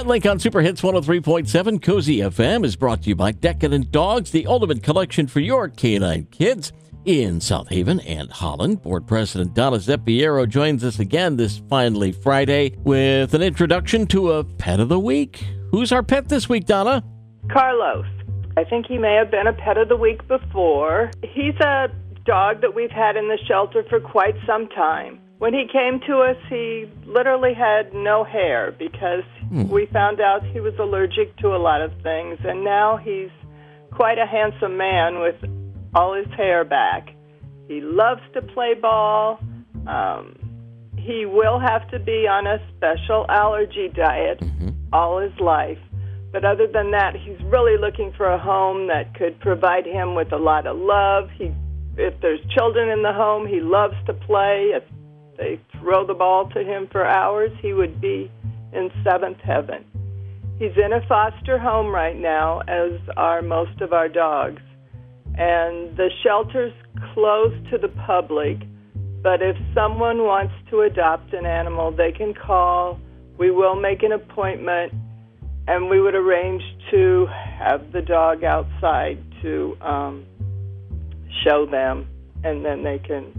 Pet Link on Super Hits 103.7 Cozy FM is brought to you by Decadent Dogs, the ultimate collection for your canine kids in South Haven and Holland. Board President Donna Zeppiero joins us again this finally Friday with an introduction to a pet of the week. Who's our pet this week, Donna? Carlos. I think he may have been a pet of the week before. He's a dog that we've had in the shelter for quite some time. When he came to us, he literally had no hair because we found out he was allergic to a lot of things, and now he's quite a handsome man with all his hair back. He loves to play ball. He will have to be on a special allergy diet all his life. But other than that, he's really looking for a home that could provide him with a lot of love. If there's children in the home, he loves to play. If they throw the ball to him for hours, he would be in seventh heaven. He's in a foster home right now, as are most of our dogs. And the shelter's closed to the public, but if someone wants to adopt an animal, they can call. We will make an appointment, and we would arrange to have the dog outside to show them, and then they can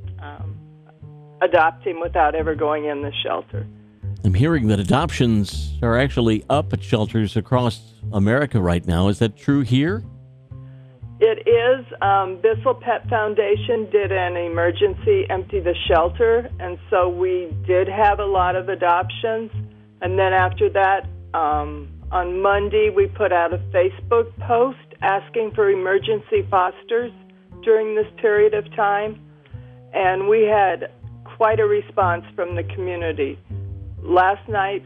adopt him without ever going in the shelter. I'm hearing that adoptions are actually up at shelters across America right now. Is that true here? It is. Bissell Pet Foundation did an emergency empty the shelter, and so we did have a lot of adoptions. And then after that, on Monday, we put out a Facebook post asking for emergency fosters during this period of time, and we had quite a response from the community. Last night,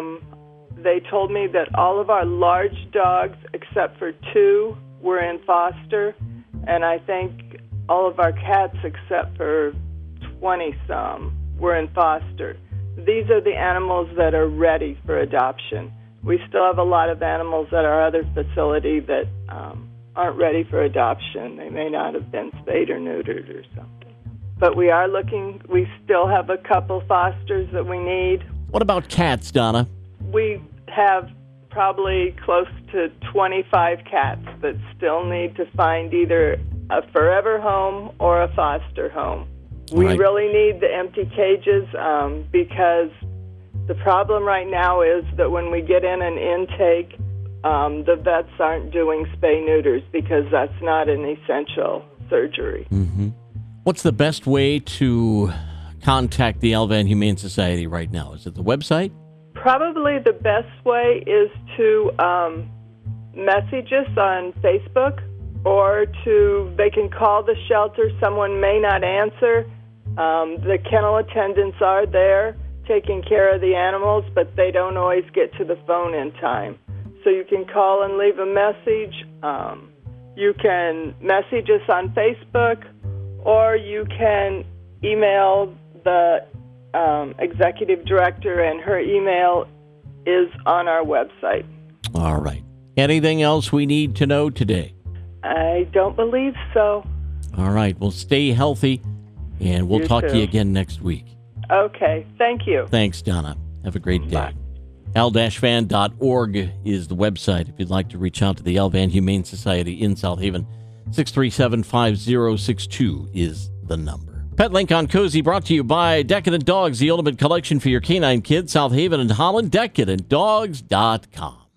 they told me that all of our large dogs, except for 2, were in foster, and I think all of our cats, except for 20-some, were in foster. These are the animals that are ready for adoption. We still have a lot of animals at our other facility that aren't ready for adoption. They may not have been spayed or neutered or something. But we are looking. We still have a couple fosters that we need. What about cats, Donna? We have probably close to 25 cats that still need to find either a forever home or a foster home. We really need the empty cages because the problem right now is that when we get in an intake, the vets aren't doing spay-neuters because that's not an essential surgery. What's the best way to contact the Alvan Humane Society right now? Is it the website? Probably the best way is to message us on Facebook, or they can call the shelter. Someone may not answer. The kennel attendants are there taking care of the animals, but they don't always get to the phone in time. So you can call and leave a message. You can message us on Facebook, or you can email the executive director, and her email is on our website. All right. Anything else we need to know today? I don't believe so. All right. Well, stay healthy, and we'll talk to you again next week. Okay. Thank you. Thanks, Donna. Have a great day. Bye. al-van.org is the website if you'd like to reach out to the Alvan Humane Society in South Haven. 637-5062 is the number. Pet Link on Cozy brought to you by Decadent Dogs, the ultimate collection for your canine kids, South Haven and Holland, decadentdogs.com.